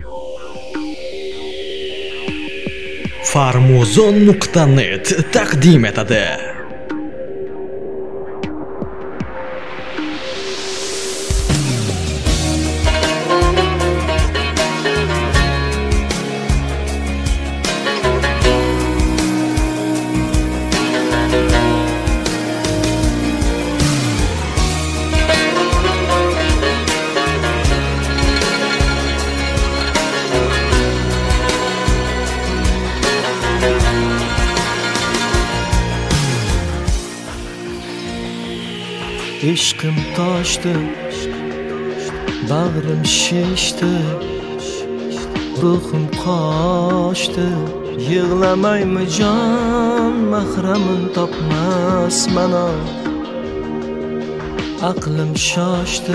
Farmuzon.net taqdim etadi. İşkım taştı, bağrım şişti, ruhum kaçtı. Yığlamay mı can, mahremim tapmaz bana. Aklım şaştı,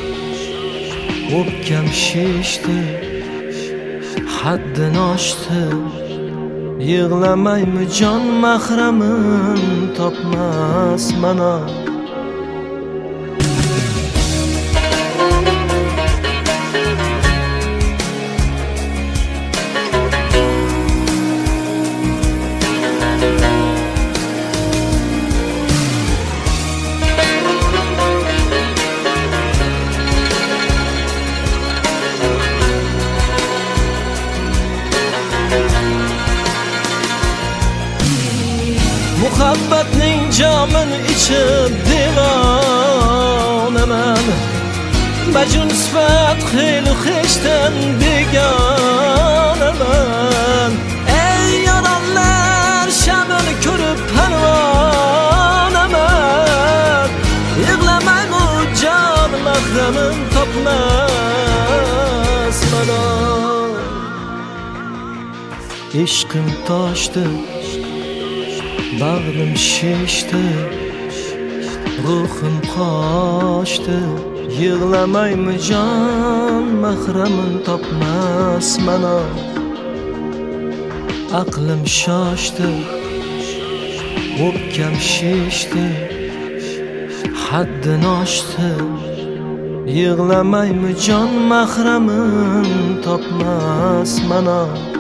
o'pkam şişti, haddini oshdi. Yığlamay mı can, mahremim tapmaz bana. Muhabbatning jamini ichib devonaman. Majnun sifat xeyli xeshdan begonaman. Ey yoronlar shamini ko'rib parvonaman. Yig'lamay bu jon, mahremim topmas mana. Ishqim toshdi, bağrım şişti, ruhum kaçtı. Yığlamay mı can, mahremim tapmaz bana. Aklım şaştı, o'pkam şişti, haddini oshdi. Yığlamay mı can, mahremim tapmaz bana.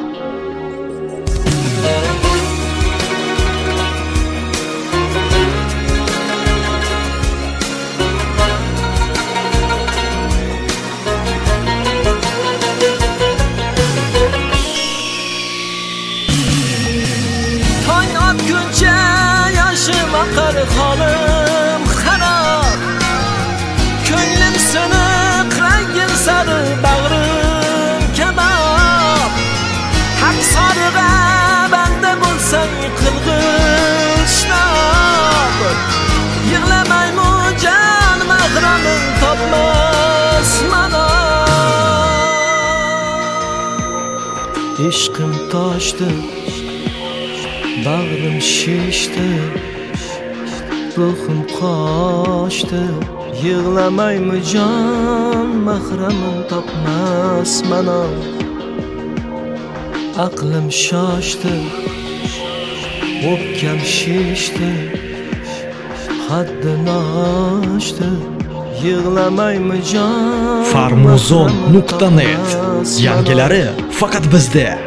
Günce yaşım akar halim harap. Könlüm sönük, rengin sarı, bağrım kebap. Hak sarığa bende bulsan kılgışlap. Yığlamay mı can, mahremim tapmaz bana. İşkım taştı, bağrım şişti, ruhum kaçtı. Yığlamay mı can, mahremim tapmaz bana. Aklım şaştı, o'pkam şişti, haddini oshdi. Yığlamay mı can, Farmuzon.net yangilari faqat bizda.